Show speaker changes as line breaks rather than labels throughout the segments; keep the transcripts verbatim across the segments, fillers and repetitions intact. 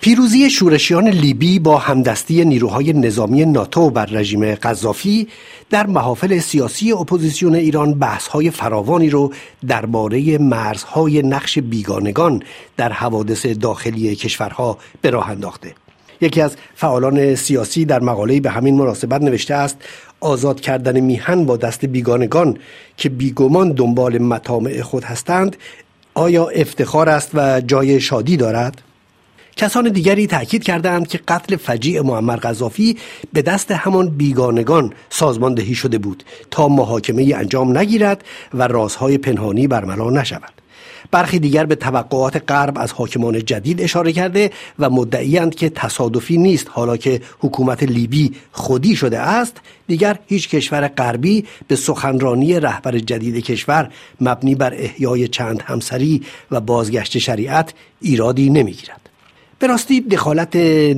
پیروزی شورشیان لیبی با همدستی نیروهای نظامی ناتو بر رژیم قذافی در محافل سیاسی اپوزیسیون ایران بحث‌های فراوانی رو درباره مرزهای نقش بیگانگان در حوادث داخلی کشورها به راه انداخته. یکی از فعالان سیاسی در مقاله‌ای به همین مناسبت نوشته است: آزاد کردن میهن با دست بیگانگان که بیگمان دنبال مطامع خود هستند آیا افتخار است و جای شادی دارد؟ کسان دیگری تأکید کردند که قتل فجیع معمر قذافی به دست همان بیگانگان سازماندهی شده بود تا محاکمه انجام نگیرد و رازهای پنهانی برملا نشود. برخی دیگر به توقعات غرب از حاکمان جدید اشاره کرده و مدعی‌اند که تصادفی نیست حالا که حکومت لیبی خودی شده است، دیگر هیچ کشور غربی به سخنرانی رهبر جدید کشور مبنی بر احیای چند همسری و بازگشت شریعت ایرادی نمی‌گیرد. به راستی دخالت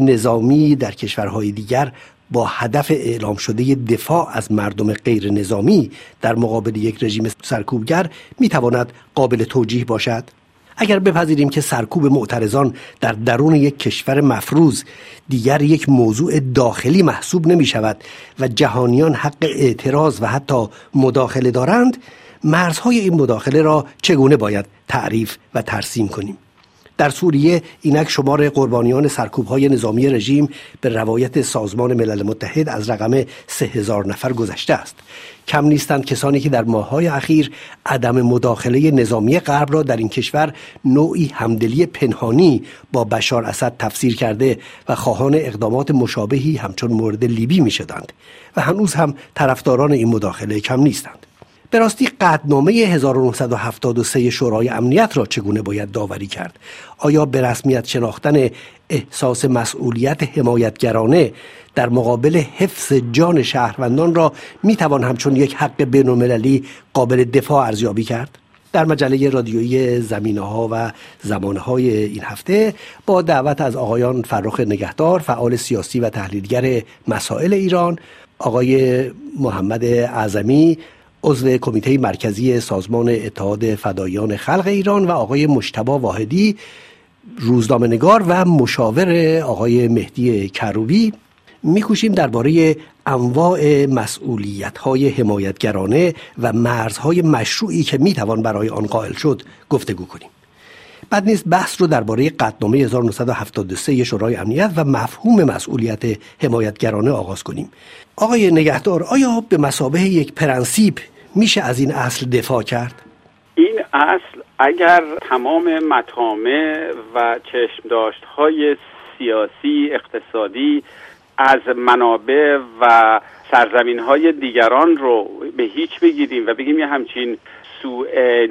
نظامی در کشورهای دیگر با هدف اعلام شده دفاع از مردم غیر نظامی در مقابل یک رژیم سرکوبگر میتواند قابل توجیه باشد. اگر بپذیریم که سرکوب معترضان در درون یک کشور مفروض دیگر یک موضوع داخلی محسوب نمی شود و جهانیان حق اعتراض و حتی مداخله دارند، مرزهای این مداخله را چگونه باید تعریف و ترسیم کنیم؟ در سوریه اینک شمار قربانیان سرکوب‌های نظامی رژیم به روایت سازمان ملل متحد از رقم سه هزار نفر گذشته است. کم نیستند کسانی که در ماه‌های اخیر عدم مداخله نظامی غرب را در این کشور نوعی همدلی پنهانی با بشار اسد تفسیر کرده و خواهان اقدامات مشابهی همچون مورد لیبی می‌شدند و هنوز هم طرفداران این مداخله کم نیستند. به راستی قطعنامه هزار و نهصد و هفتاد و سه شورای امنیت را چگونه باید داوری کرد؟ آیا به رسمیت شناختن احساس مسئولیت حمایتگرانه در مقابل حفظ جان شهروندان را میتوان همچون یک حق بین‌المللی قابل دفاع ارزیابی کرد؟ در مجله رادیویی زمینه‌ها و زمانه‌های این هفته با دعوت از آقایان فرخ نگهدار، فعال سیاسی و تحلیلگر مسائل ایران، آقای محمد اعظمی، عضو کمیته مرکزی سازمان اتحاد فداییان خلق ایران، و آقای مجتبی واحدی، روزنامه‌نگار و مشاور آقای مهدی کروبی، می‌کوشیم درباره انواع مسئولیت‌های حمایتگرانه و مرزهای مشروعی که می‌توان برای آن قائل شد گفتگو کنیم. بعد نیست بحث رو درباره قطعنامه هزار و نهصد و هفتاد و سه شورای امنیت و مفهوم مسئولیت حمایتگرانه آغاز کنیم. آقای نگهدار، آیا به مثابه یک پرنسیپ میشه از این اصل دفاع کرد؟
این اصل اگر تمام مطامع و چشمداشت‌های سیاسی، اقتصادی از منابع و سرزمین‌های دیگران رو به هیچ بگیریم و بگیم یه همچین سوء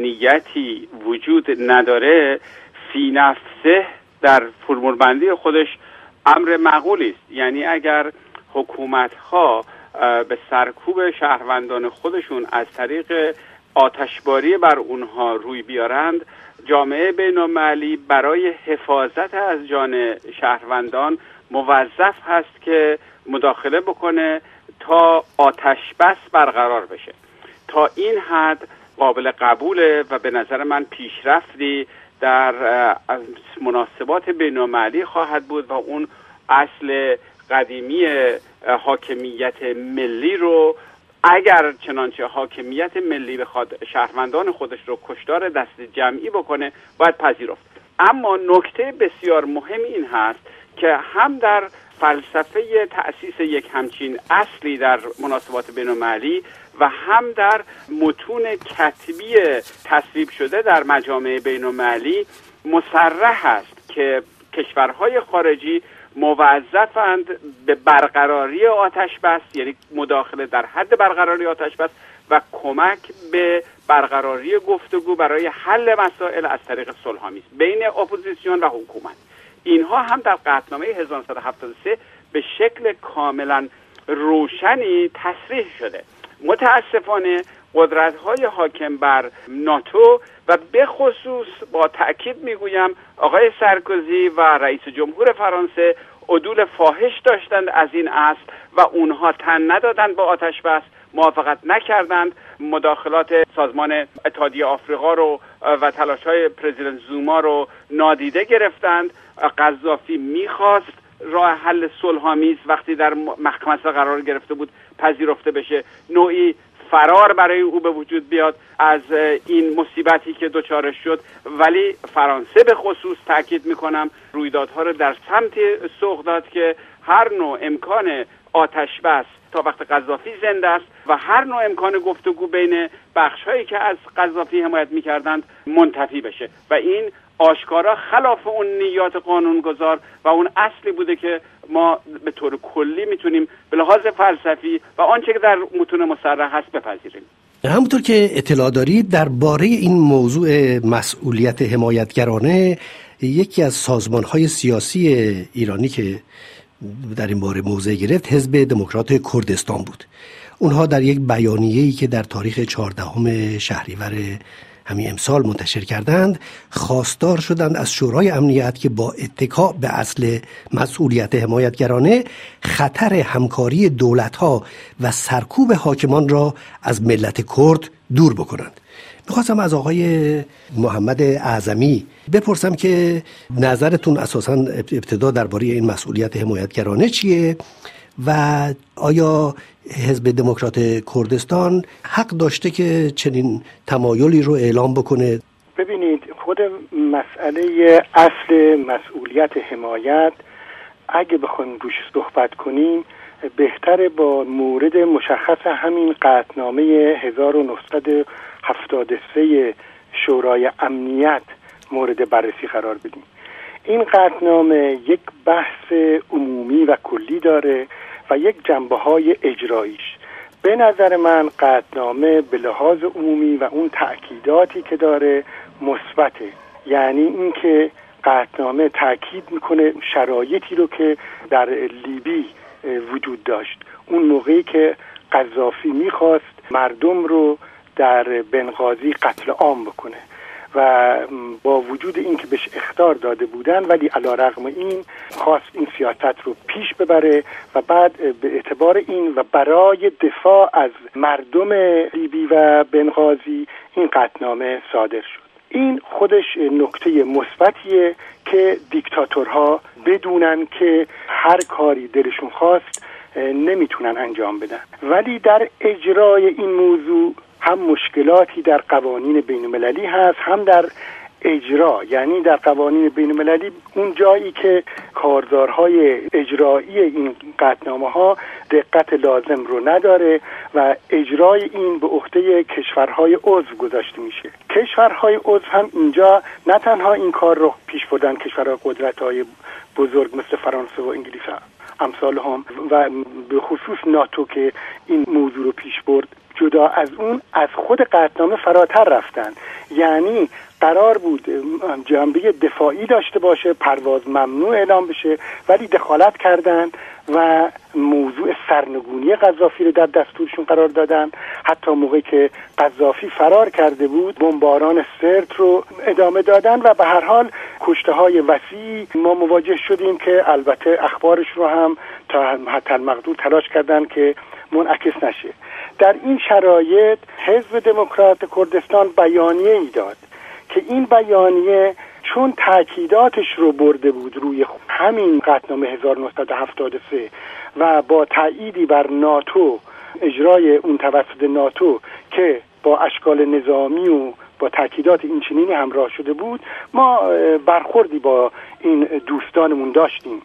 نیتی وجود نداره، فی نفسه در فرمولبندی خودش امر معقولی است. یعنی اگر حکومت‌ها به سرکوب شهروندان خودشون از طریق آتشباری بر اونها روی بیارند، جامعه بین‌المللی برای حفاظت از جان شهروندان موظف هست که مداخله بکنه تا آتش بس برقرار بشه. تا این حد قابل قبوله و به نظر من پیشرفتی در مناسبات بین‌المللی خواهد بود و اون اصل قدیمی حاکمیت ملی رو، اگر چنانچه حاکمیت ملی بخواد شهروندان خودش رو کشتار دست جمعی بکنه باید پذیرفت. اما نکته بسیار مهم این هست که هم در فلسفه تأسیس یک همچین اصلی در مناسبات بین‌المللی و هم در متون کتبی تصویب شده در مجامع بین‌المللی مصرح است که کشورهای خارجی موظفند به برقراری آتش بس، یعنی مداخله در حد برقراری آتش بس و کمک به برقراری گفتگو برای حل مسائل از طریق صلح‌آمیز بین اپوزیسیون و حکومت. اینها هم در قطعنامه هزار و نهصد و هفتاد و سه به شکل کاملا روشنی تصریح شده. متاسفانه قدرت‌های حاکم بر ناتو و به خصوص با تأکید میگویم آقای سارکوزی و رئیس جمهور فرانسه عدول فاحش داشتند از این اصل و اونها تن ندادند با آتش بس، موافقت نکردند، مداخلات سازمان اتحادیه آفریقا رو و تلاش‌های پرزیدنت زوما رو نادیده گرفتند قذافی میخواست راه حل صلح‌آمیز وقتی در محکمه قرار گرفته بود پذیرفته بشه، نوعی فرار برای او به وجود بیاد از این مصیبتی که دچارش شد. ولی فرانسه به خصوص تاکید میکنم رویدادها رو در سمت سوق داد که هر نوع امکان آتش بس تا وقت قذافی زنده است و هر نوع امکان گفتگو بین بخش‌هایی که از قذافی حمایت می‌کردند منتفی بشه و این آشکارا خلاف اون نیات قانونگذار و اون اصلی بوده که ما به طور کلی میتونیم به لحاظ فلسفی و آنچه که در متون مصرح هست بپذیریم.
همونطور که اطلاع دارید درباره این موضوع مسئولیت حمایتگرانه، یکی از سازمان‌های سیاسی ایرانی که در این باره موضع گرفت حزب دموکرات کردستان بود. اونها در یک بیانیه‌ای که در تاریخ چهاردهم شهریور همین امسال منتشر کردند خواستار شدند از شورای امنیت که با اتکا به اصل مسئولیت حمایتگرانه خطر همکاری دولت‌ها و سرکوب حاکمان را از ملت کرد دور بکنند. میخواستم از آقای محمد اعظمی بپرسم که نظرتون اساساً ابتدا درباره این مسئولیت حمایتگرانه چیه و آیا حزب دموکرات کردستان حق داشته که چنین تمایلی رو اعلام بکنه؟
ببینید، خود مسئله اصل مسئولیت حمایت اگه بخوایم روش صحبت کنیم بهتره با مورد مشخص همین قطعنامه هزار و نهصد و هفتاد و سه شورای امنیت مورد بررسی قرار بدیم. این قطعنامه یک بحث عمومی و کلی داره و یک جنبه‌های اجراییش. به نظر من قطعنامه به لحاظ عمومی و اون تأکیداتی که داره مثبته. یعنی اینکه قطعنامه تأکید میکنه شرایطی رو که در لیبی وجود داشت، اون موقعی که قذافی میخواست مردم رو در بنغازی قتل عام بکنه و با وجود این که بهش اخطار داده بودن ولی علیرغم این خواست این سیاست رو پیش ببره و بعد به اعتبار این و برای دفاع از مردم لیبی و بنغازی این قطعنامه صادر شد. این خودش نکته مثبتیه که دیکتاتورها بدونن که هر کاری دلشون خواست نمیتونن انجام بدن، ولی در اجرای این موضوع هم مشکلاتی در قوانین بین المللی هست، هم در اجرا. یعنی در قوانین بین المللی اون جایی که کارزارهای اجرایی این قطعنامه ها دقت لازم رو نداره و اجرای این به عهده کشورهای عضو گذاشته میشه. کشورهای عضو هم اینجا نه تنها این کار رو پیش بردن، کشورهای قدرت‌های بزرگ مثل فرانسه و انگلیس امثال هم و به خصوص ناتو که این موضوع رو پیش برد، جدا از اون از خود قطعنامه فراتر رفتن. یعنی قرار بود جنبه دفاعی داشته باشه، پرواز ممنوع اعلام بشه، ولی دخالت کردن و موضوع سرنگونی قذافی رو در دستورشون قرار دادن. حتی موقعی که قذافی فرار کرده بود بمباران سرت رو ادامه دادن و به هر حال کشته های وسیع ما مواجه شدیم که البته اخبارش رو هم تا حتی المقدور تلاش کردن که منعکس نشه. در این شرایط حزب دموکرات کردستان بیانیه ای داد که این بیانیه چون تأکیداتش رو برده بود روی همین قطعنامه هزار و نهصد و هفتاد و سه و با تأییدی بر ناتو، اجرای اون توسط ناتو که با اشکال نظامی و با تأکیدات این چنینی همراه شده بود، ما برخوردی با این دوستانمون داشتیم.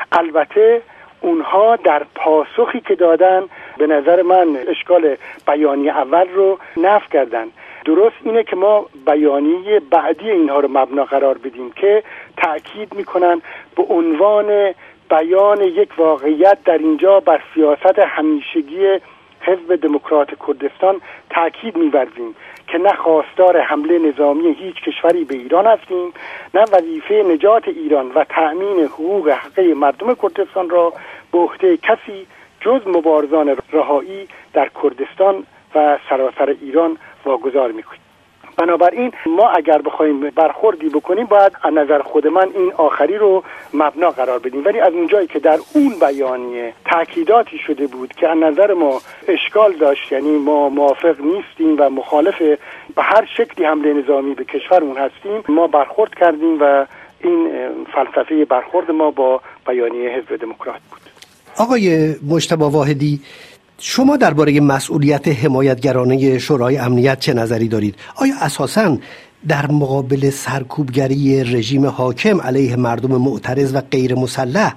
البته اونها در پاسخی که دادن به نظر من اشکال بیانیه اول رو نفی کردن. درست اینه که ما بیانیه بعدی اینها رو مبنا قرار بدیم که تأکید میکنن به عنوان بیان یک واقعیت در اینجا بر سیاست همیشگی حزب دموکرات کردستان تأکید می‌ورزیم که نه خواستار حمله نظامی هیچ کشوری به ایران هستیم، نه وظیفه نجات ایران و تأمین حقوق حقیقی مردم کردستان را به عهده کسی جز مبارزان رهایی در کردستان و سراسر ایران واگذار می‌کنیم. بنابراین ما اگر بخوایم برخوردی بکنیم باید از نظر خود من این آخری رو مبنا قرار بدیم، ولی از اونجایی که در اون بیانیه تأکیداتی شده بود که از نظر ما اشکال داشت، یعنی ما موافق نیستیم و مخالف به هر شکلی حمله نظامی به کشورمون هستیم، ما برخورد کردیم و این فلسفه برخورد ما با بیانیه حزب دموکرات بود.
آقای مجتبی واحدی، شما درباره مسئولیت حمایتگرانه شورای امنیت چه نظری دارید؟ آیا اساساً در مقابل سرکوبگری رژیم حاکم علیه مردم معترض و غیر مسلح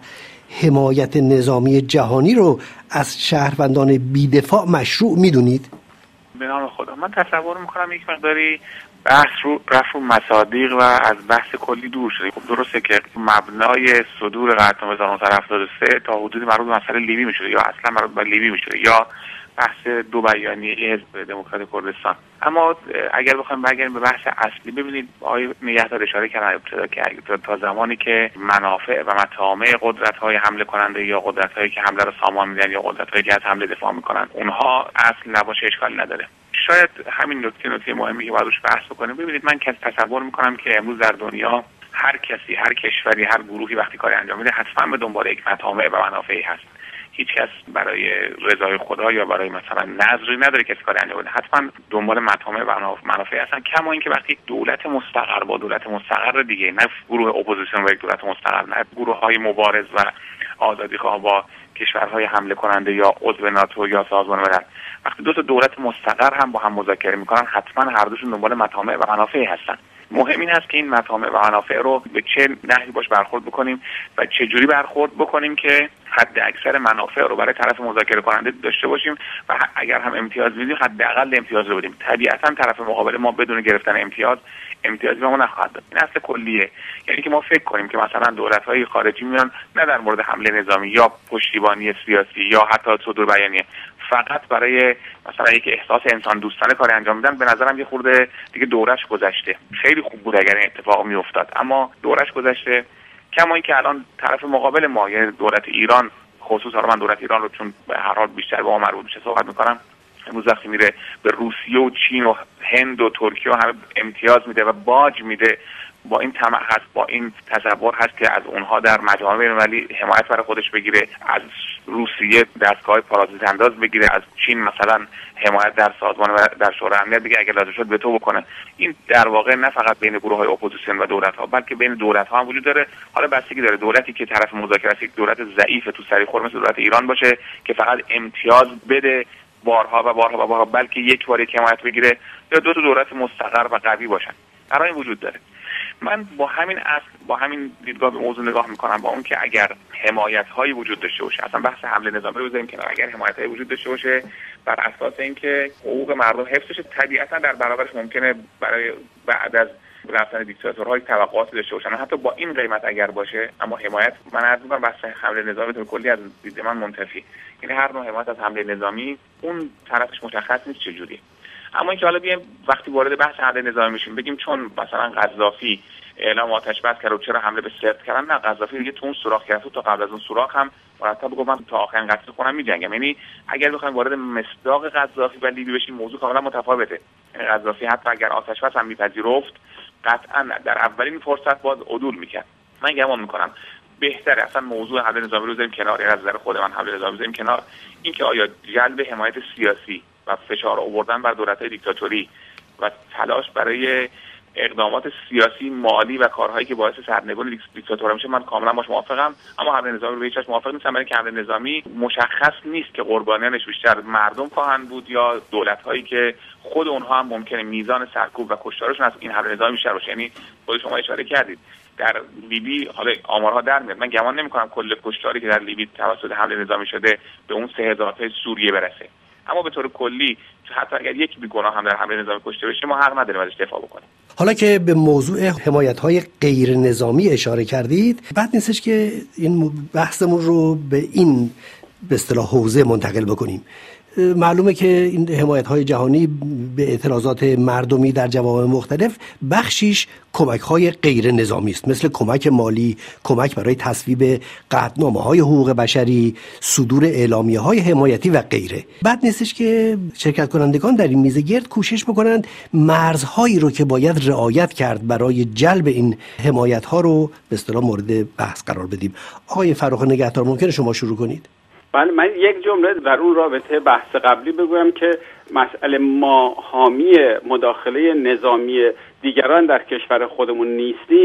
حمایت نظامی جهانی رو از شهروندان بی‌دفاع مشروع میدونید؟
به نام خدا، من تصور میکنم یک مقداری بحث رو رفع مصادیق و از بحث کلی دور شده. خب درسته که مبنای صدور قطعنامه هزار و نهصد و هفتاد و سه تا حدودی مربوط به مسئله لیبی میشده یا اصلا مربوط به لیبی میشده یا بحث دو بیانیه حزب دموکرات کردستان. اما اگر بخوایم برگردیم به بحث اصلی، ببینید آقای نگهدار اشاره کردن ابتدا که تا زمانی که منافع و مطامع قدرت‌های حمله کننده یا قدرت‌هایی که حمله رو سامان میدن یا قدرت‌هایی که از حمله دفاع میکنن اونها اصل نباشه اشکالی نداره. شاید همین نکته نکته مهمی که باید روش بحث بکنیم. ببینید من که تصور میکنم که امروز در دنیا هر کسی، هر کشوری، هر گروهی وقتی کاری انجام میده حتما به دنبال یک مطامع و منافعی هست. هیچ کس برای رضای خدا یا برای مثلا نظری نداره کسی کاری انجام بده، حتما دنبال مطامع و منافعی هستن. کما اینکه وقتی دولت مستقر با دولت مستقر دیگه، نه گروه اپوزیسیون و یک دولت مستقر، نه گروه‌های مبارز و آزادیخواه با کشورهای حمله کننده یا عضو ناتو یا سازمان ملل، وقتی دو تا دولت مستقر هم با هم مذاکره میکنن حتما هر دوشون دنبال مطامع و منافعی هستن. مهم این است که این مطامع و منافع رو به چه نحوی باش برخورد بکنیم و چه جوری برخورد بکنیم که حد اکثر منافع رو برای طرف مذاکره کننده داشته باشیم و اگر هم امتیاز میدیم حداقل امتیاز رو بدیم. طبیعتا طرف مقابل ما بدون گرفتن امتیاز امتیازی به ما نخواهد داد. این اصل کلیه. یعنی که ما فکر کنیم که مثلا دولت‌های خارجی میان نه در مورد حمله نظامی یا پشتیبانی سیاسی یا حتی صدور بیانیه فقط برای مثلا یک احساس انسان دوستانه کاری انجام میدن، به نظرم یه خورده دیگه دورش گذشته. خیلی خوب بود اگر این اتفاق میافتاد، اما دورش گذشته. کما اینکه الان طرف مقابل ما، یعنی دولت ایران، خصوصا من دولت ایران رو چون به هر حال بیشتر به ما مربوط میشه صحبت میکنم، امروز وقتی میره به روسیه و چین و هند و ترکیه و همه امتیاز میده و باج میده، با این طمع هست، با این تصور هست که از اونها در مجامع بین‌المللی حمایت برای خودش بگیره، از روسیه دستگاه پارازیت انداز بگیره، از چین مثلا حمایت در سازمان و در شورای امنیت بگیره، اگر لازم شد وتو بکنه. این در واقع نه فقط بین گروه‌های اپوزیسیون و دولت‌ها بلکه بین دولت‌ها هم وجود داره. حالا بستگی داره دولتی که طرف مذاکره است یک دولت ضعیف تو سری خور مثل دولت ایران باشه که فقط امتیاز بده بارها و بارها و بارها، بلکه یک بار یک حمایت بگیره، یا دو تا دولت مستقر و قوی باشن. برای این وجود داره. من با همین اصل، با همین دیدگاه به موضوع نگاه میکنم، با اون که اگر حمایت‌هایی وجود داشته باشه، اصلا بحث حمله نظامی رو بذاریم کنار، اگر حمایت‌هایی وجود داشته باشه بر اساس اینکه حقوق مردم حفظ بشه، طبیعتا در برابرش ممکنه برای بعد از رفتن دیکتاتورهای توقعاتی داشته باشن، حتی با این قیمت اگر باشه. اما حمایت، من عرض می‌کنم بحث حمله نظامی به کلی از دید من منتفی. یعنی هر نوع حمایت از حمله نظامی اون طرفش مشخص نیست چجوری. اما اینکه حالا بیایم وقتی وارد بحث حمله نظامی میشیم بگیم چون مثلا قذافی اعلام آتش بس کرد و چرا حمله به سرت کردن، نه، قذافی دیگه تو اون سوراخ کرد، تا قبل از اون سوراخ هم مرتب گفت من تا آخرین قطره خونم میجنگم. یعنی اگر بخوایم وارد مصداق قذافی و لیبی بشیم موضوع کاملا متفاوته. یعنی قذافی حتی اگر آتش بس هم میپذیرفت قطعا در اولین فرصت باز عدول میکرد. من گمان میکنم بهتره اصلا موضوع حمله نظامی رو بذاریم کنار، از نظر خود من حمله نظامی بذاریم کنار. اینکه آیا جلب حمایت سیاسی و فشار آوردن بر دولت‌های دیکتاتوری و تلاش برای اقدامات سیاسی، مالی و کارهایی که باعث سرنگونی دیکتاتورها میشه، من کاملا باش موافقم. اما حمله نظامی رو به هیچ وجه موافق نیستم، برای اینکه حمله نظامی مشخص نیست که قربانیانش بیشتر مردم خواهند بود یا دولت‌هایی که خود اونها هم ممکنه میزان سرکوب و کشتارشون از این حمله نظامی بیشتر باشه. یعنی خود شما اشاره کردید در لیبی، حالا آمارها در میاد، من گمان نمی‌کنم کل کشتاری که در لیبی توسط حمله نظامی شده به اون سه هزار تا سوریه برسه. اما به طور کلی حتی اگر یک بیگناه هم در حمله نظامی کشته بشه ما حق نداریم ازش دفاع بکنیم.
حالا که به موضوع حمایت‌های غیر نظامی اشاره کردید، بد نیستش که این بحثمون رو به این به اصطلاح حوزه منتقل بکنیم. معلومه که این حمایت‌های جهانی به اعتراضات مردمی در جوامع مختلف بخشیش کمک‌های غیر نظامی است، مثل کمک مالی، کمک برای تصویب قطعنامه‌های حقوق بشری، صدور اعلامیه‌های حمایتی و غیره. بد نیستش که شرکت کنندگان در این میزه گرد کوشش بکنند مرزهایی رو که باید رعایت کرد برای جلب این حمایت‌ها رو به اصطلاح مورد بحث قرار بدیم. آقای فرخ نگهدار، ممکنه شما شروع کنید؟
بله، من یک جمله در اون رابطه بحث قبلی بگویم که مسئله ما حامی مداخله نظامی دیگران در کشور خودمون نیستیم.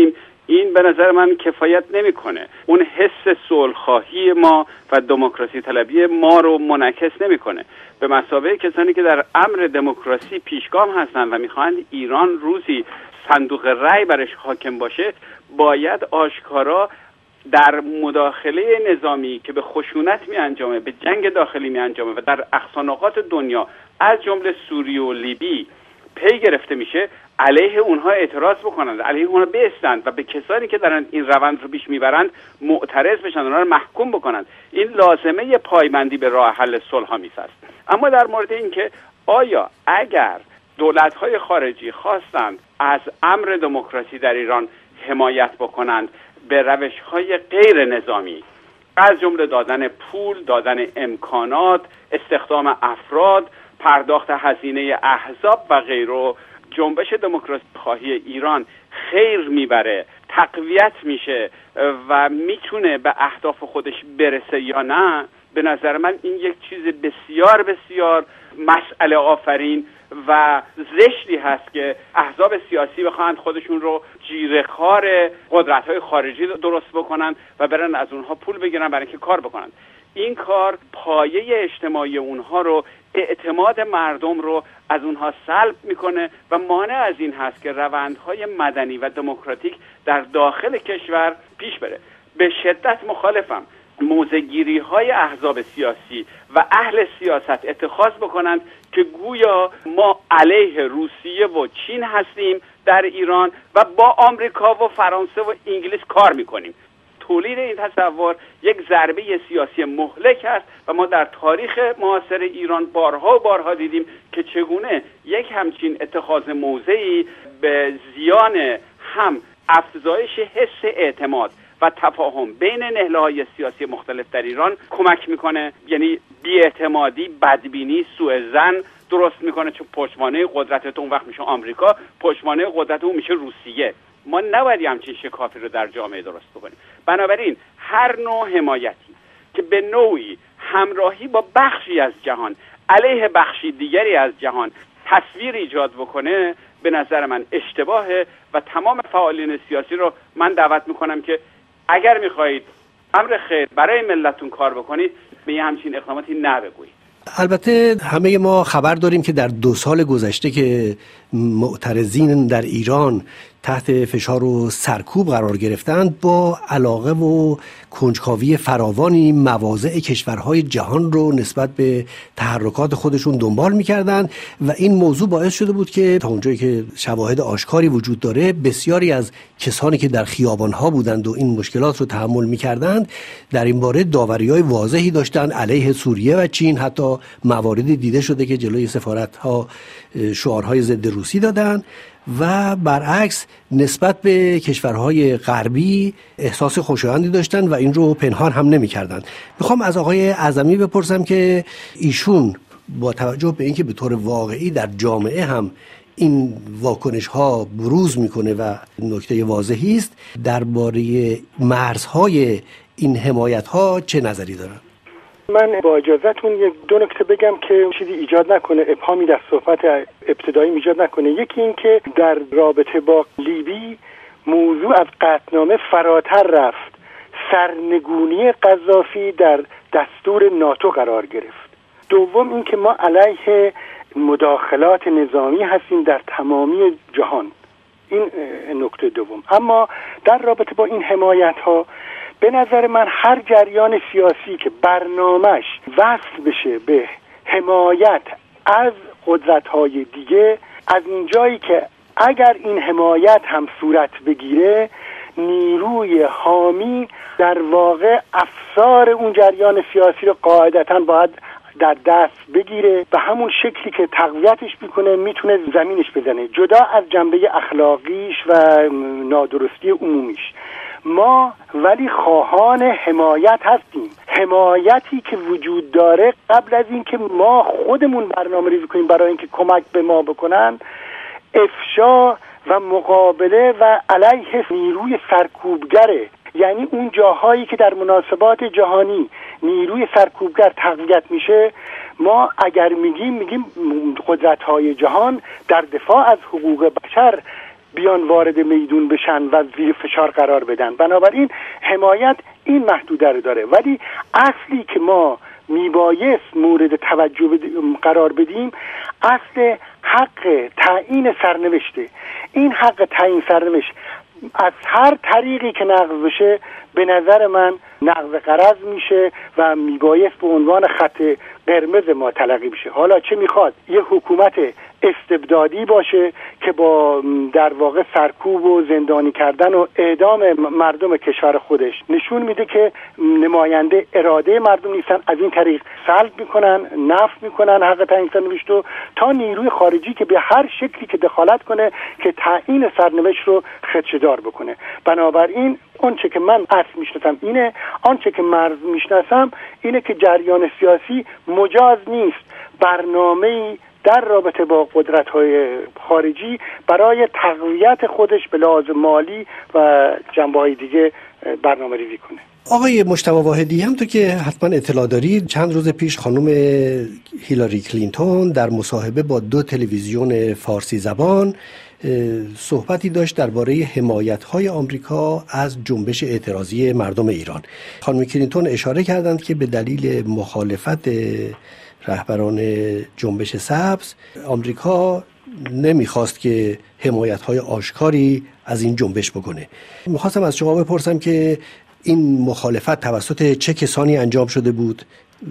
این به نظر من کفایت نمیکنه. اون حس صلح‌خواهی ما و دموکراسی طلبی ما رو منعکس نمیکنه. به مثابه کسانی که در امر دموکراسی پیشگام هستند و میخواهند ایران روزی صندوق رأی برش حاکم باشه، باید آشکارا در مداخله نظامی که به خشونت می انجامه، به جنگ داخلی می انجامه و در اقصانقاط دنیا از جمله سوریه و لیبی پی گرفته میشه، علیه اونها اعتراض بکنند، علیه اونها بایستند و به کسانی که دارن این روند رو پیش میبرند معترض بشن، اونها رو محکوم بکنند. این لازمه پایبندی به راه حل صلح‌آمیز است. اما در مورد این که آیا اگر دولت‌های خارجی خواستند از امر دموکراسی در ایران حمایت بکنند به روش‌های غیر نظامی، از جمله دادن پول، دادن امکانات، استخدام افراد، پرداخت هزینه احزاب و غیره، جنبش دموکراسی خواهی ایران خیر میبره، تقویت میشه و میتونه به اهداف خودش برسه یا نه، به نظر من این یک چیز بسیار بسیار مسئله آفرین و زشتی هست که احزاب سیاسی بخواهند خودشون رو جیره‌خوار قدرت‌های خارجی درست بکنن و برن از اونها پول بگیرن برای اینکه کار بکنن. این کار پایه اجتماعی اونها رو، اعتماد مردم رو از اونها سلب میکنه و مانع از این هست که روندهای مدنی و دموکراتیک در داخل کشور پیش بره. به شدت مخالفم موضع‌گیری های احزاب سیاسی و اهل سیاست اتخاذ بکنند که گویا ما علیه روسیه و چین هستیم در ایران و با آمریکا و فرانسه و انگلیس کار میکنیم. تولید این تصور یک ضربه سیاسی مهلک است و ما در تاریخ معاصر ایران بارها و بارها دیدیم که چگونه یک همچین اتخاذ موضعی به زیان هم افزایش حس اعتماد و تفاهم بین نهله‌های سیاسی مختلف در ایران کمک میکنه، یعنی بی‌اعتمادی، بدبینی، سوءظن درست میکنه، چون پشتوانه قدرت اون وقت میشه آمریکا، پشتوانه قدرت اون میشه روسیه. ما نباید همچین شکافی رو در جامعه درست بکنیم. بنابراین هر نوع حمایتی که به نوعی همراهی با بخشی از جهان علیه بخشی دیگری از جهان تصویر ایجاد بکنه، به نظر من اشتباهه و تمام فعالین سیاسی رو من دعوت میکنم که اگر میخواهید امر خیر برای ملتتون کار بکنید، به یه همچین اقداماتی نبگویید.
البته همه ما خبر داریم که در دو سال گذشته که معترضین در ایران تحت فشار و سرکوب قرار گرفتند، با علاقه و کنجکاوی فراوانی مواضع کشورهای جهان رو نسبت به تحرکات خودشون دنبال می‌کردند و این موضوع باعث شده بود که تا اونجایی که شواهد آشکاری وجود داره، بسیاری از کسانی که در خیابان‌ها بودند و این مشکلات رو تحمل می‌کردند در این باره داوری‌های واضحی داشتند علیه سوریه و چین. حتی مواردی دیده شده که جلوی سفارت‌ها شعارهای ضد روسی دادن و برعکس نسبت به کشورهای غربی احساس خوشایندی داشتن و این رو پنهان هم نمی کردن. میخوام از آقای اعظمی بپرسم که ایشون با توجه به اینکه به طور واقعی در جامعه هم این واکنش ها بروز میکنه و نکته واضحی است، درباره مرزهای این حمایت ها چه نظری دارن؟
من با اجازهتون یک دو نکته بگم که چیزی ایجاد نکنه، ابهامی در صحبت ابتدایی ایجاد نکنه. یکی این که در رابطه با لیبی موضوع از قطعنامه فراتر رفت، سرنگونی قذافی در دستور ناتو قرار گرفت. دوم این که ما علیه مداخلات نظامی هستیم در تمامی جهان. این نکته دوم. اما در رابطه با این حمایت ها، به نظر من هر جریان سیاسی که برنامه‌اش وصل بشه به حمایت از قدرت‌های دیگه، از اینجایی که اگر این حمایت هم صورت بگیره، نیروی حامی در واقع افسار اون جریان سیاسی رو قاعدتاً باید در دست بگیره و همون شکلی که تقویتش میکنه میتونه زمینش بزنه، جدا از جنبه اخلاقیش و نادرستی عمومیش. ما ولی خواهان حمایت هستیم، حمایتی که وجود داره قبل از این که ما خودمون برنامه ریزی کنیم برای اینکه کمک به ما بکنن، افشا و مقابله و علیه نیروی سرکوبگره. یعنی اون جاهایی که در مناسبات جهانی نیروی سرکوبگر تقویت میشه، ما اگر میگیم میگیم قدرت‌های جهان در دفاع از حقوق بشر بیان وارد میدون بشن و زیر فشار قرار بدن. بنابراین حمایت این محدوده رو داره، ولی اصلی که ما میبایست مورد توجه قرار بدیم اصل حق تعیین سرنوشته. این حق تعیین سرنوشت از هر طریقی که نقض بشه به نظر من نقض غرض میشه و میبایست به عنوان خط قرمز ما تلقی بشه. حالا چه میخواد؟ یه حکومت استبدادی باشه که با در واقع سرکوب و زندانی کردن و اعدام مردم کشور خودش نشون میده که نماینده اراده مردم نیستن، از این طریق سلب میکنن، نفی میکنن حق تعیین سرنوشت رو، تا نیروی خارجی که به هر شکلی که دخالت کنه که تعیین سرنوشت رو خدشه‌دار بکنه. بنابراین آنچه که من اصل میشناسم اینه، آنچه که مرز میشناسم اینه که جریان سیاسی مجاز نیست برنامه‌ای در رابطه با قدرت‌های خارجی برای تقویت خودش به لحاظ مالی و جنبه‌های دیگه برنامه ریزی کنه.
آقای مجتبی واحدی، هم تو که حتما اطلاع دارید، چند روز پیش خانم هیلاری کلینتون در مصاحبه با دو تلویزیون فارسی زبان صحبتی داشت درباره حمایت‌های آمریکا از جنبش اعتراضی مردم ایران. خانم کلینتون اشاره کردند که به دلیل مخالفت رهبران جنبش سبز آمریکا نمیخواست که حمایت‌های آشکاری از این جنبش بکنه. میخواستم از شما بپرسم که این مخالفت توسط چه کسانی انجام شده بود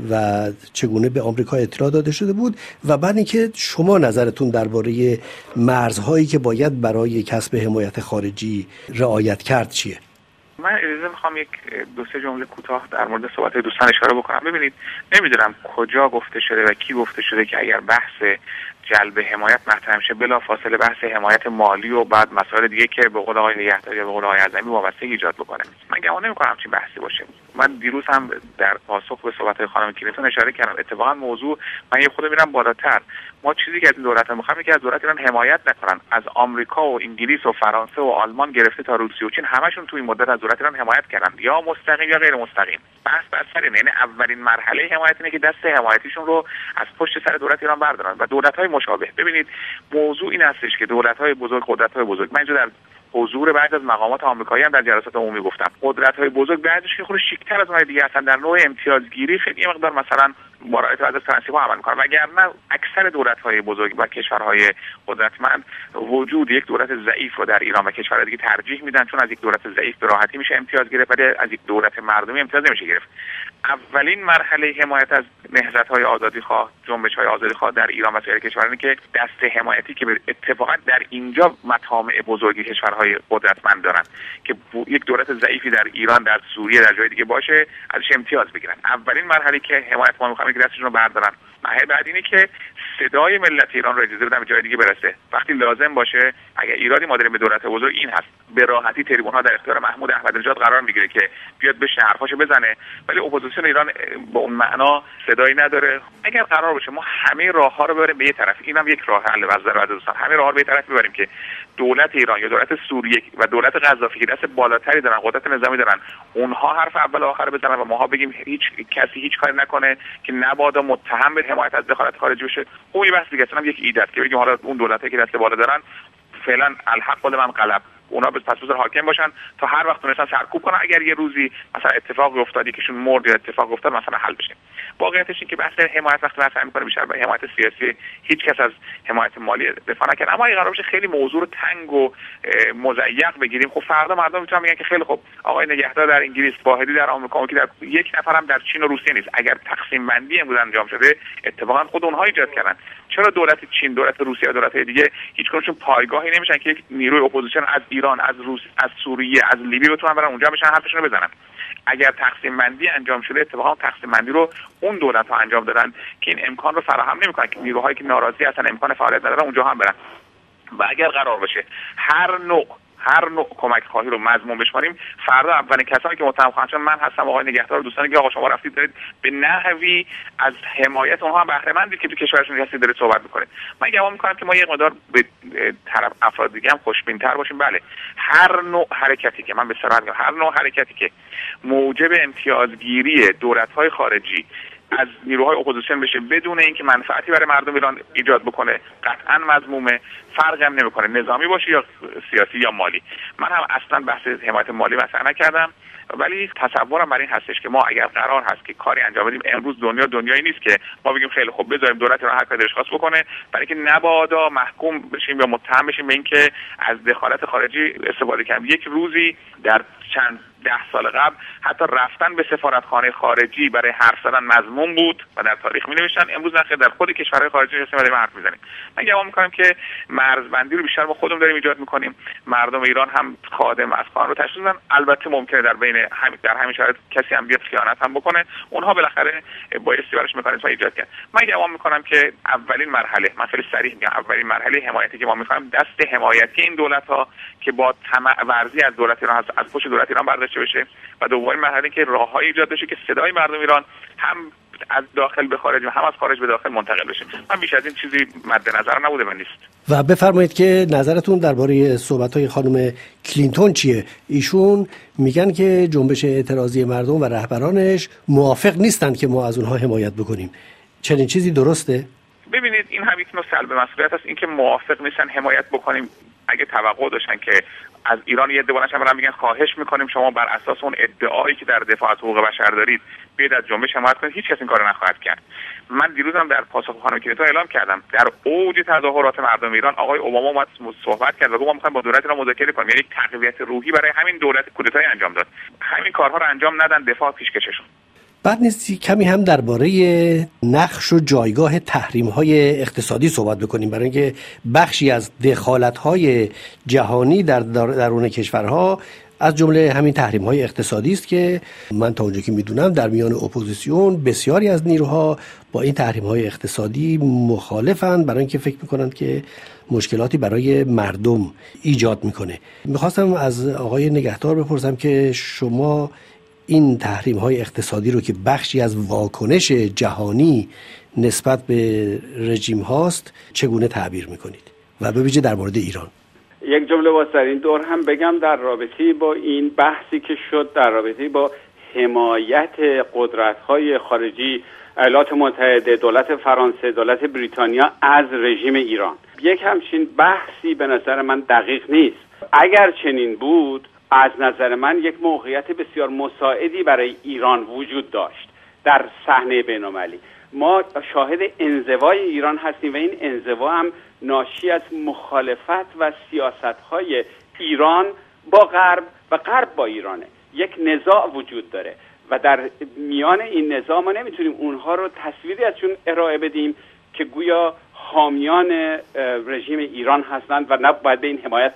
و چگونه به آمریکا اطلاع داده شده بود، و بعد اینکه شما نظرتون درباره مرزهایی که باید برای کسب حمایت خارجی رعایت کرد چیه؟
من اجازه میخوام یک دو سه جمله کوتاه در مورد صحبت دوستان اشاره بکنم. ببینید، نمیدونم کجا گفته شده و کی گفته شده که اگر بحث جلب حمایت مطرح شه بلا فاصله بحث حمایت مالی و بعد مسائل دیگه که به قول آقای نگهداری یا به قول آقای اعظمی وابستگی ایجاد بکنه. من گمان نمی‌کنم چنین بحثی باشه. من دیروز هم در پاسخ به صحبت‌های خانم کلینتون اشاره کردم. اتفاقا موضوع من یه خود میرم بالاتر. ما چیزی که از دولت‌ها می‌خوایم که از دولت ایران حمایت نکنن. از آمریکا و انگلیس و فرانسه و آلمان گرفته تا روسیه و چین همشون توی این مدت از دولت ایران حمایت کردن، یا مستقیم یا غیر مستقیم. بحث بر سر اینه، یعنی اولین مرحله حمایت اینه که دست حمایتیشون رو از پشت سر دولت ایران بردارن و دولت‌های مشابه. ببینید، موضوع این هستش که دولت‌های بزرگ، قدرت‌های بزرگ، من اینجا در حضور بعضی از مقامات آمریکایی هم در جلسات عمومی گفتم، قدرت‌های بزرگ بعضیش که خود شیک‌تر از اونهای دیگه هستن، در نوع امتیازگیری خیلی یه مقدار مثلا با رعایت بعضی از پرنسیپ‌ها عمل می‌کنن، وگرنه اکثر دولت‌های بزرگ و کشورهای قدرتمند وجود یک دولت ضعیف رو در ایران و کشورهای دیگه ترجیح میدن، چون از یک دولت ضعیف به راحتی میشه امتیاز گرفت ولی از یک دولت مردمی امتیاز نمیشه گرفت. اولین مرحله حمایت از نهضت‌های آزادی‌خواه، جنبش‌های آزادی‌خواه در ایران و سایر کشورها که دست حمایتی که اتفاقا در اینجا مطامع بزرگی کشورهای قدرتمند دارن که یک دولت ضعیفی در ایران، در سوریه، در جای دیگه باشه ازش امتیاز بگیرن. اولین مرحله که حمایت ما می‌خوایم که دستشون رو بردارن. مرحله بعد اینه که صدای ملت ایران رو اجازه بدن به جای دیگه برسه. وقتی لازم باشه، اگر ایرادی ما داریم به دولت بزرگ این هست، به راحتی تریبون‌ها در اختیار محمود احمدی-نژاد قرار میگیره که بیاد بشینه حرفاشو بزنه، ولی اپوزیسیون ایران با اون معنا صدایی نداره. اگر قرار باشه ما همه راه‌ها رو ببریم به یه طرف، اینم یک راه حل وزیر و دوستان، همه راه‌ها رو به یه طرف ببریم که دولت ایران یا دولت سوریه و دولت قذافی که دست بالاتری دارن، قدرت نظامی دارن، اونها حرف اول و آخر بزنن و ماها بگیم هیچ کسی هیچ کاری نکنه که نبادا متهم به حمایت از دخالت خارجی بشه. اون یه بحث دیگه است، یک ایده است که بگیم حالا اون دولتایی که دست بالا دارن فعلا الحق قول من غلب، اونا به پس بزر حاکم باشن تا هر وقت تونستن سرکوب کنن، اگر یه روزی مثلا اتفاق افتاد یکیشون مرد یا اتفاق افتاد مثلا حل بشه. واقعیتش این که بحث حمایت وقتی مطرح می‌کنه بیشتر به حمایت سیاسی، هیچ کس از حمایت مالی دفاع نکنه. اما اگه قرار باشه خیلی موضوع رو تنگ و مضیق بگیریم، خب فردا مردم میتونن بگن که خیلی خب آقای نگهدار در انگلیس، واحدی در آمریکا، که در یک نفرم در چین و روسیه نیست. اگر تقسیم بندی امروز انجام شده اتفاقا خود اونها ایجاد کردن. چرا دولت چین، دولت روسیه و دولت‌های دیگه هیچ کدومشون پایگاهی نمیشن که یک نیروی اپوزیسیون از ایران، از روس، از سوریه، از لیبی بتونن برن اونجا بشن حرفشون رو بزنن؟ اگر تقسیم بندی انجام شده، اتفاقا تقسیم بندی رو اون دولت ها انجام دادن که این امکان رو فراهم نمیکنن که نیروهایی که ناراضی هستن، امکان فعالیت ندارن، اونجا هم برن. و اگر قرار باشه هر نوع هر نوع کمک خواهی رو مضمون بشماریم، فردا اولین کسانی که متهم خواهند شد من هستم، آقای نگهدار، دوستانی که آقا شما رفتید دارید به نحوی از حمایت اونها هم بهره مندید که تو کشورشون هستید دارید صحبت میکنید. من گمان میکنم که ما یک مقدار به طرف افراد دیگه هم خوشبین‌تر باشیم. بله، هر نوع حرکتی که من به صراحت میگم، هر نوع حرکتی که موجب امتیازگیری دولت‌های خارجی از نیروهای اپوزیسیون بشه بدون اینکه منفعتی برای مردم ایران ایجاد بکنه قطعا مذمومه. فرقی هم نمیکنه نظامی باشه یا سیاسی یا مالی. من هم اصلا بحث حمایت مالی مطرح نکردم، ولی تصورم بر این هستش که ما اگر قرار هست که کاری انجام بدیم، امروز دنیا دنیایی نیست که ما بگیم خیلی خوب بذاریم دولت ایران هر کاری دلش خواست بکنه، برای اینکه نبادا محکوم بشیم یا متهم بشیم به اینکه از دخالت خارجی استفاده کردیم. یک روزی در چند ده سال قبل حتی رفتن به سفارتخانه خارجی برای حرف زدن مذموم بود و در تاریخ می‌نوشتن. امروز نه در خود کشورهای خارجی هستیم و حرف می‌زنیم. من گمان می‌کنم که مرزبندی رو بیشتر ما خودمون داریم ایجاد می‌کنیم. مردم ایران هم خادم از قانون رو تشخیص بدن. البته ممکنه در بین همین در همین شرایط کسی هم بیاد خیانت هم بکنه، اونها بالاخره بایستی براش مکانیزم ایجاد کردن. من گمان می‌کنم که اولین مرحله، من خیلی صریح میگم، اولین مرحله حمایتی که ما می‌خوایم دست حمایتی این دولت‌ها که با طمع ورزی از دولت ایران هست از پشت دولت ایران برداشته بشه، و دومین مرحله که راه‌هایی ایجاد بشه که صدای مردم ایران هم از داخل به خارج و هم از خارج به داخل منتقل بشه. من بیش از این چیزی مد نظر نبوده و نیست.
و بفرمایید که نظرتون درباره صحبت‌های خانم کلینتون چیه؟ ایشون میگن که جنبش اعتراضی مردم و رهبرانش موافق نیستند که ما از اونها حمایت بکنیم. چنین چیزی درسته؟
ببینید این هم یک نوع سلب مسئولیت است. اینکه موافق نیستن حمایت بکنیم، اگه توقع داشتن که از ایران یه عده برن میگن خواهش میکنیم شما بر اساس اون ادعایی که در دفاع از حقوق بشر دارید بیاید از جنبش حمایت کنید، هیچ کس این کارو نخواهد کرد. من دیروزم در پاسخ خانم کلینتون اعلام کردم در اوج تظاهرات مردم ایران آقای اوباما اومد صحبت کرد و گفت ما میخوایم با دولت ایران مذاکره کنیم، یعنی یک تقویت روحی برای همین دولت کودتایی انجام داد. همین کارها رو انجام ندن، دفاع پیشکششون.
بعد نیستی کمی هم درباره نقش و جایگاه تحریم‌های اقتصادی صحبت بکنیم، برای اینکه بخشی از دخالت‌های جهانی در درون کشورها از جمله همین تحریم‌های اقتصادی است که من تا اونجا که می‌دونم در میان اپوزیسیون بسیاری از نیروها با این تحریم‌های اقتصادی مخالفند، برای اینکه فکر می‌کنند که مشکلاتی برای مردم ایجاد می‌کنه. می‌خواستم از آقای نگهدار بپرسم که شما این تحریم‌های اقتصادی رو که بخشی از واکنش جهانی نسبت به رژیم هاست چگونه تعبیر میکنید و به ویژه در مورد ایران؟
یک جمله واسه در این دور هم بگم در رابطه با این بحثی که شد در رابطه با حمایت قدرت‌های خارجی، ایالات متحده، دولت فرانسه، دولت بریتانیا از رژیم ایران. یک همچین بحثی به نظر من دقیق نیست. اگر چنین بود از نظر من یک موقعیت بسیار مساعدی برای ایران وجود داشت در صحنه بین‌المللی. ما شاهد انزوای ایران هستیم و این انزوا هم ناشی از مخالفت و سیاست‌های ایران با غرب و غرب با ایرانه. یک نزاع وجود داره و در میان این نزاع ما نمیتونیم اونها رو تصویری ازشون ارائه بدیم که گویا حامیان رژیم ایران هستند و نباید به این حمایت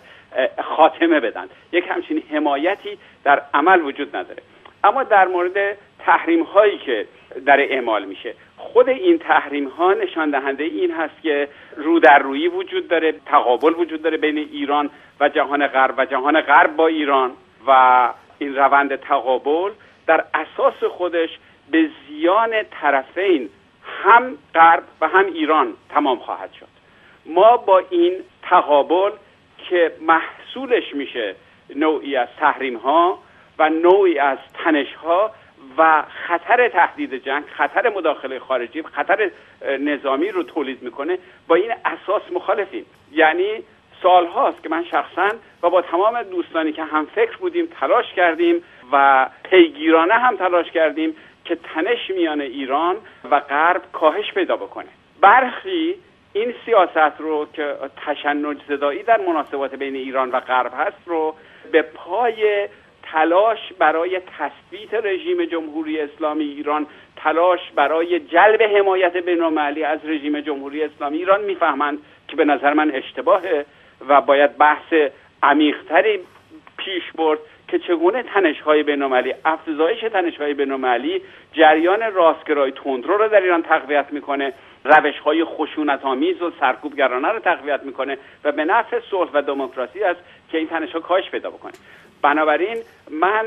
خاتمه بدن. یک همچین حمایتی در عمل وجود نداره. اما در مورد تحریم هایی که در اعمال میشه، خود این تحریم ها نشان دهنده این هست که رو در رویی وجود داره، تقابل وجود داره بین ایران و جهان غرب و جهان غرب با ایران و این روند تقابل در اساس خودش به زیان طرفین هم غرب و هم ایران تمام خواهد شد. ما با این تقابل که محصولش میشه نوعی از تحریم ها و نوعی از تنش ها و خطر تهدید جنگ، خطر مداخله خارجی، خطر نظامی رو تولید میکنه، با این اساس مخالفیم. یعنی سال هاست که من شخصا و با تمام دوستانی که هم فکر بودیم تلاش کردیم و پیگیرانه هم تلاش کردیم که تنش میان ایران و غرب کاهش پیدا بکنه. برخی این سیاست رو که تشنج زدایی در مناسبات بین ایران و غرب هست رو به پای تلاش برای تثبیت رژیم جمهوری اسلامی ایران، تلاش برای جلب حمایت بین‌المللی از رژیم جمهوری اسلامی ایران میفهمند که به نظر من اشتباهه و باید بحث عمیق‌تری پیش برد که چگونه تنش‌های بین‌المللی، افزایش تنش‌های بین‌المللی جریان راستگرای تندرو رو در ایران تقویت میکنه، روش‌های خشونت‌آمیز و سرکوبگرانه رو تقویت میکنه و به نفع صلح و دموکراسی است که این تنش‌ها کاهش پیدا بکنه. بنابراین من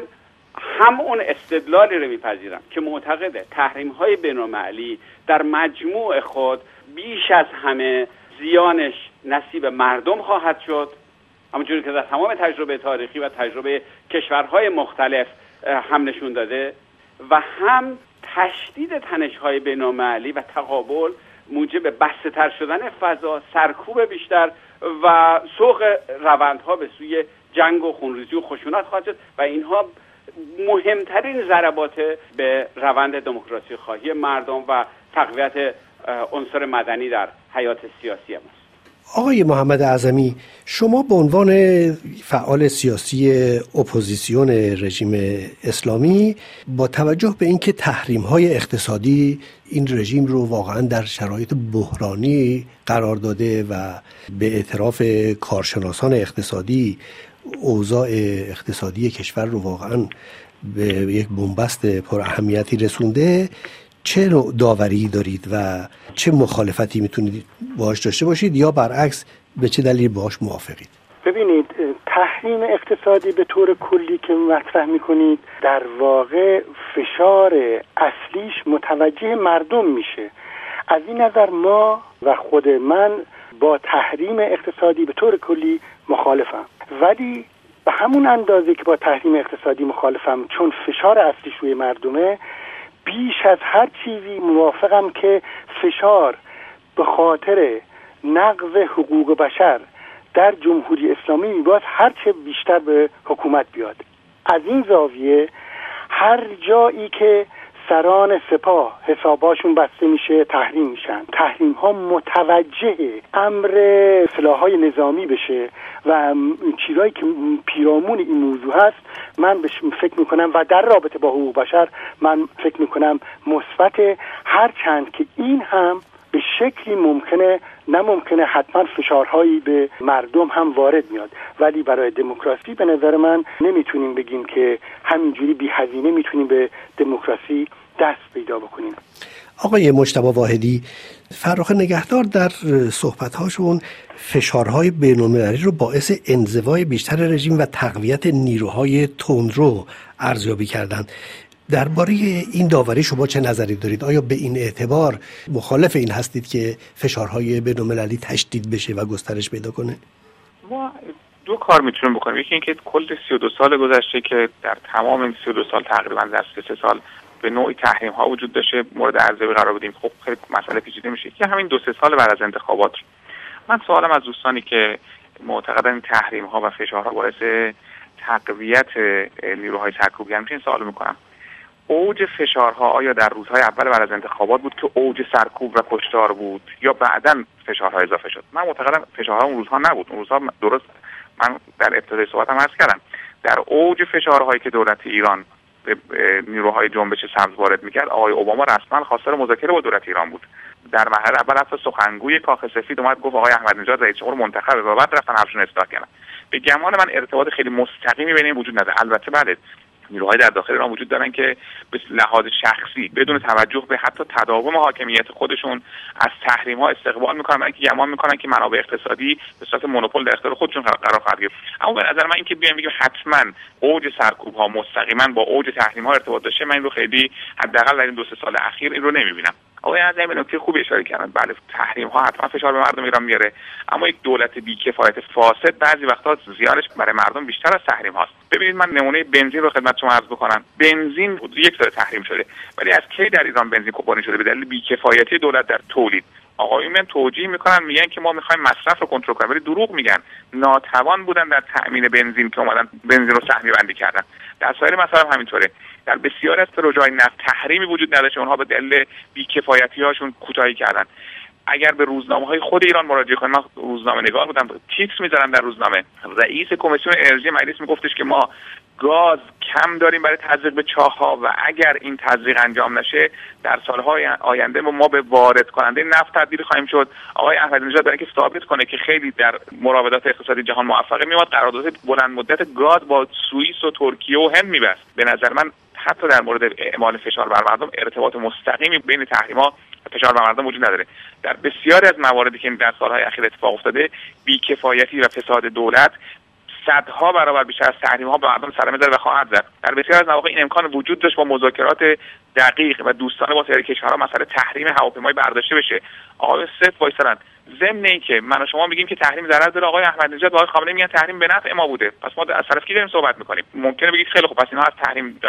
هم اون استدلالی رو میپذیرم که معتقده تحریم‌های بین‌المللی در مجموع خود بیش از همه زیانش نصیب مردم خواهد شد، همونجوری که در تمام تجربه تاریخی و تجربه کشورهای مختلف هم نشون داده، و هم تشدید تنش‌های بین‌المللی و تقابل موجب بسته‌تر شدن فضا، سرکوب بیشتر و سوق روندها به سوی جنگ و خونریزی و خشونت خواهد شد و اینها مهمترین ضربات به روند دموکراسی خواهی مردم و تقویت عنصر مدنی در حیات سیاسی ماست.
آقای محمد اعظمی، شما به عنوان فعال سیاسی اپوزیسیون رژیم اسلامی با توجه به اینکه تحریم‌های اقتصادی این رژیم رو واقعا در شرایط بحرانی قرار داده و به اعتراف کارشناسان اقتصادی اوضاع اقتصادی کشور رو واقعا به یک بنبست پر اهمیتی رسونده، چه نوع داوری دارید و چه مخالفتی میتونید باهاش داشته باشید یا برعکس به چه دلیل باهاش موافقید؟
ببینید، تحریم اقتصادی به طور کلی که مطرح میکنید در واقع فشار اصلیش متوجه مردم میشه. از این نظر ما و خود من با تحریم اقتصادی به طور کلی مخالفم، ولی به همون اندازه که با تحریم اقتصادی مخالفم چون فشار اصلیش روی مردمه، بیش از هر چیزی موافقم که فشار به خاطر نقض حقوق بشر در جمهوری اسلامی میباید هرچه بیشتر به حکومت بیاد. از این زاویه هر جایی که سران سپاه حساباشون بسته میشه تحریم میشن، تحریم ها متوجه امر سلاح‌های نظامی بشه و چیزایی که پیرامون این موضوع هست من بهش فکر میکنم و در رابطه با حقوق بشر من فکر میکنم مثبت، هر چند که این هم به شکلی ممکنه نه ممکنه حتما فشارهایی به مردم هم وارد میاد، ولی برای دموکراسی به نظر من نمیتونیم بگیم که همینجوری بی هزینه میتونیم به دموکراسی دست پیدا بکنیم.
آقای مجتبی واحدی، فرخ نگهدار در صحبت‌هاشون فشارهای بین‌المللی رو باعث انزوای بیشتر رژیم و تقویت نیروهای تندرو ارزیابی کردند. درباره این داوری شما چه نظری دارید؟ آیا به این اعتبار مخالف این هستید که فشارهای بین‌المللی تشدید بشه و گسترش پیدا کنه؟
ما دو کار میتونیم بکنیم. یکی اینکه کل سی و دو سال گذشته که در تمام این سی و دو سال تقریبا در سه سال به نوعی تحریم ها وجود داشته مورد ارزیابی قرار بدیم، خب خیلی مسئله پیچیده میشه که همین دو سه سال بعد از انتخابات. من سوالم از دوستانی که معتقدن این تحریم ها و فشارها باعث تقویت نیروهای سرکوبگر میشه، این سوال میکنم: اوج فشارها آیا در روزهای اول بعد از انتخابات بود که اوج سرکوب و کشتار بود یا بعداً فشارها اضافه شد؟ من معتقدم فشارها اون روزها نبود. اون روزها درست من در ابتدای صحبتم عرض کردم در اوج فشارهایی که دولت ایران به نیروهای جنبش سبز وارد میکرد، آقای اوباما رسما خواستار مذاکره با دولت ایران بود. در مرحله اول حتی سخنگوی کاخ سفید اومد گفت آقای احمدی نژاد رئیس جمهور منتخبه و بعد رفتن حرفشون اصلاح کردن. به گمان من ارتباط خیلی مستقیمی بین این وجود نداره. البته بله نیروهای در داخل ایران وجود دارن که به لحاظ شخصی بدون توجه به حتی تداوم حاکمیت خودشون از تحریم ها استقبال میکنن، برای اینکه گمان میکنن که منابع اقتصادی به صورت مونوپول در اختیار خودشون قرار خواهد گرفت. اما به نظر من اینکه بیایم بگیم حتما اوج سرکوب ها مستقیما با اوج تحریم ها ارتباط داشته، من این رو خیلی حداقل در این دو سه سال اخیر این رو نمیبینم. آقای اعظمی به نکته خوبی اشاره کردن. بله تحریم ها حتما فشار به مردم ایران میاره، اما یک دولت بی‌کفایت فاسد بعضی وقتا زیانش برای مردم بیشتر از تحریم هاست. ببینید من نمونه بنزین رو خدمت شما عرض بکنم. بنزین یک سال تحریم شده، ولی از کی در ایران بنزین کمپانی شده؟ به دلیل بی‌کفایتی دولت در تولید. آقایون میان توجیه میکنن میگن که ما میخوایم مصرف رو کنترل کنیم، ولی دروغ میگن. ناتوان بودن در تأمین بنزین که اومدن بنزین رو سهمی بندی کردن. در سایر مسائل همینطوره. در بسیاری از پروژه‌های نفت تحریمی وجود نداشت، اونها به دلیل بی‌کفایتی‌هاشون کوتاهی کردن. اگر به روزنامه‌های خود ایران مراجعه کنیم، من روزنامه نگار بودم، تیتر می‌ذارن در روزنامه، رئیس کمیسیون انرژی مجلس میگفتش که ما گاز کم داریم برای تزریق به چاه‌ها و اگر این تزریق انجام نشه در سال‌های آینده ما به وارد کننده نفت تبدیل خواهیم شد. آقای احمدی نژاد برای اینکه ثابت کنه که خیلی در مراودات اقتصادی جهان موفقه، میاد قرارداد بلند مدت گاز با سوئیس و ترکیه و هند می‌بست. به نظر من حتی در مورد اعمال فشار بر مردم ارتباط مستقیمی بین تحریم‌ها و فشار بر مردم وجود نداره. در بسیاری از مواردی که در سال‌های اخیر اتفاق افتاده، بی‌کفایتی و فساد دولت صدها برابر بیشتر از تحریم‌ها به مردم سر می‌زد و خواهد زد. در بسیاری از مواقع این امکان وجود داشت با مذاکرات دقیق و دوستانه با سایر کشورها مسئله تحریم هواپیمایی برداشته بشه. آقای صف وایسادن. ضمن اینکه من و شما میگیم که تحریم ضرر داره، آقای احمدی نژاد و آقای خامنه‌ای میگن تحریم به نفع ما بوده. پس ما از طرف کی داریم صحبت می‌کنیم؟ ممکنه بگید خیلی خوب پس اینها از تحریم دارن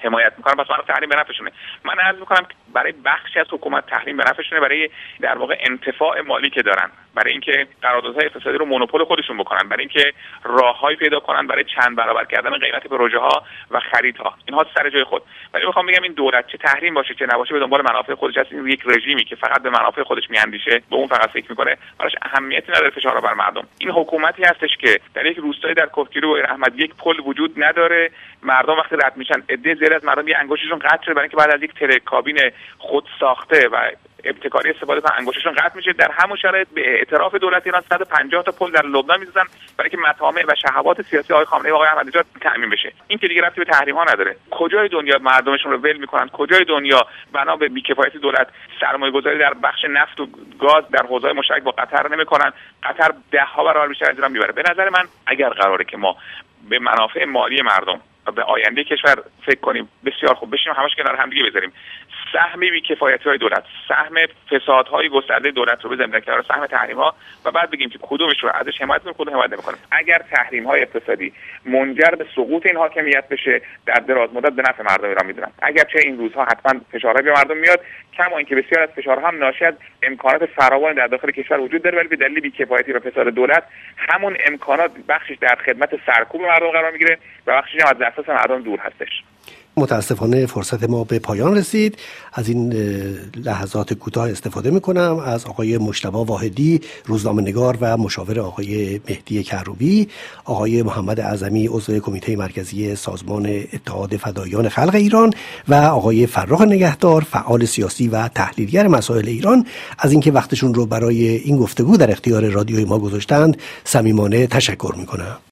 حمایت میکنن، پس من تحریم به نفعشونه. من عرض میکنم برای بخشی از حکومت تحریم به نفعشونه، برای در واقع انتفاع مالی که دارن، برای اینکه قراردادهای اقتصادی رو مونوپول خودشون بکنن، برای اینکه راههایی پیدا کنن برای چند برابر کردن قیمت پروژه ها و خریدها. اینها سر جای خود. ولی میخوام بگم این دولت چه تحریم باشه چه نباشه به دنبال منافع خودش هست. این یک رژیمی که فقط به منافع خودش میاندیشه، به اون فقط فکر میکنه، براش اهمیتی نداره فشار بر مردم. این حکومتی هستش که در یک روستایی در کوهگیرو و احمد یک پل وجود نداره، مردم وقتی رد میشن عده زیر از مردم یه انگشتشون قطع شده برای اینکه بعد از یک تلکابین خود ساخته و ابتکاری استفاده کنن انگشتشون قطع میشه. در همون شرایط به اعتراف دولت ایران صد و پنجاه تا پل در لبنان می‌سازن برای اینکه مطامع و شهوات سیاسی آقای خامنه‌ای و آقای احمدی‌نژاد تأمین بشه. این که دیگه ربطی به تحریم ها نداره. کجای دنیا مردمشون رو ول میکنن؟ کجای دنیا بنا به بی‌کفایتی دولت سرمایه‌گذاری در بخش نفت و گاز در حوزه‌های مشترک با قطر نمیکنن؟ قطر ده ها برابر بیشتر از ایران میبره. به نظر من اگر قراره که ما به منافع مالی مردم و به آینده کشور فکر کنیم، بسیار خوب بشیم همش کنار هم دیگه بذاریم، سهم بی‌کفایتی‌های دولت، سهم فسادهای گسترده دولت رو بزنیم در کنار سهم تحریم‌ها و بعد بگیم که کدومش رو ازش حمایت می‌کنیم کدوم حمایت نمی‌کنیم. اگر تحریم‌های اقتصادی منجر به سقوط این حاکمیت بشه، در دراز مدت به نفع مردم ایران می‌دونم. اگر چه این روزها حتما فشارهای به مردم میاد، کما اینکه بسیار از فشارها هم ناشی از امکانات فراوان در داخل کشور وجود داره، ولی به دلیل بی‌کفایتی و فساد دولت همون امکانات بخشش در خدمت سرکوب مردم قرار می‌گیره و بخشش هم از دسترس مردم دور هستش.
متاسفانه فرصت ما به پایان رسید. از این لحظات کوتاه استفاده میکنم از آقای مجتبی واحدی، روزنامه‌نگار و مشاور آقای مهدی کروبی، آقای محمد اعظمی عضو کمیته مرکزی سازمان اتحاد فداییان خلق ایران و آقای فرخ نگهدار فعال سیاسی و تحلیلگر مسائل ایران از اینکه وقتشون رو برای این گفتگو در اختیار رادیوی ما گذاشتند صمیمانه تشکر میکنم.